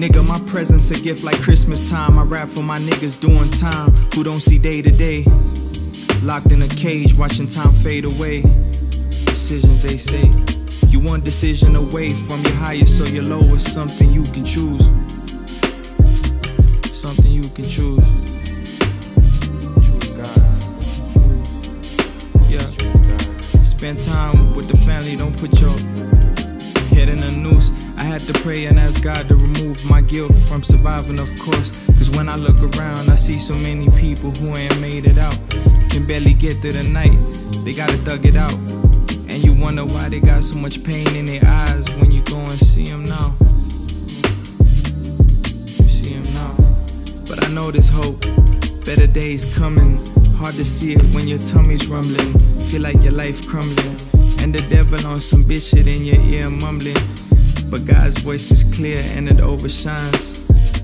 Nigga, my presence a gift like Christmas time. I rap for my niggas doing time, who don't see day to day. Locked in a cage, watching time fade away. Decisions they say. You one decision away from your highest or your lowest. Something you can choose. Something you can choose. Choose God. Yeah. Spend time with the family, don't put your head in a noose. I had to pray and ask God to remove my guilt from surviving, of course. Cause when I look around, I see so many people who ain't made it out. Can barely get through the night, they gotta thug it out. And you wonder why they got so much pain in their eyes when you go and see them now. You see them now. But I know there's hope, better days coming. Hard to see it when your tummy's rumbling. Feel like your life crumbling. And the devil on some bitch shit in your ear mumbling. But God's voice is clear and it overshines.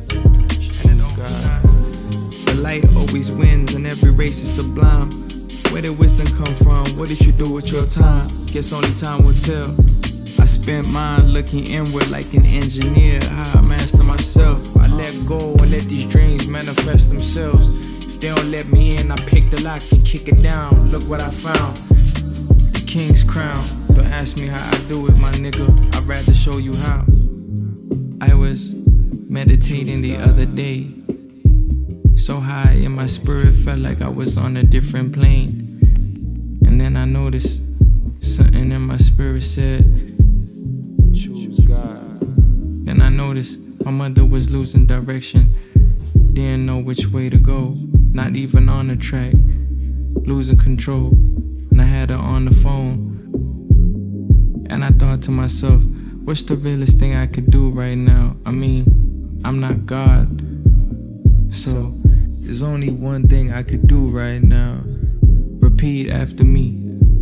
The light always wins and every race is sublime. Where did wisdom come from? What did you do with your time? Guess only time will tell. I spent mine looking inward like an engineer. How I master myself. I let go and let these dreams manifest themselves. If they don't let me in, I pick the lock and kick it down. Look what I found. The king's crown. Don't ask me how I do it, my nigga. I'd rather show you how. I was meditating the other day. So high in my spirit, felt like I was on a different plane. And then I noticed something in my spirit said, choose God. Then I noticed my mother was losing direction. Didn't know which way to go, not even on the track. Losing control, and I had her on the phone. And I thought to myself, what's the realest thing I could do right now? I mean, I'm not God. So, there's only one thing I could do right now. Repeat after me.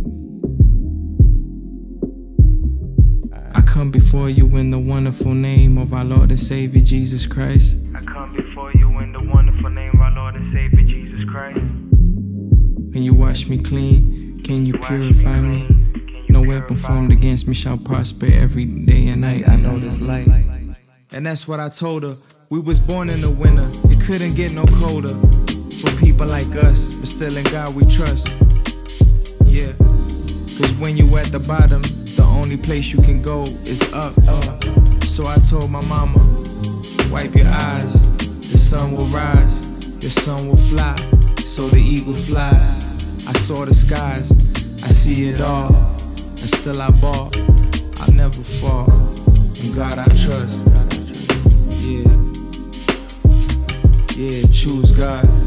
I come before you in the wonderful name of our Lord and Savior Jesus Christ. I come before you in the wonderful name of our Lord and Savior Jesus Christ. Can you wash me clean? Can you purify me? No weapon formed against me shall prosper every day and night. I know this light. And that's what I told her. We was born in the winter. It couldn't get no colder for people like us, but still in God we trust. Yeah. Cause when you at the bottom, the only place you can go is up. So I told my mama, wipe your eyes. The sun will rise, your sun will fly. So the eagle flies. I saw the skies, I see it all. And still I ball, I'll never fall. In God I trust. Yeah, choose God.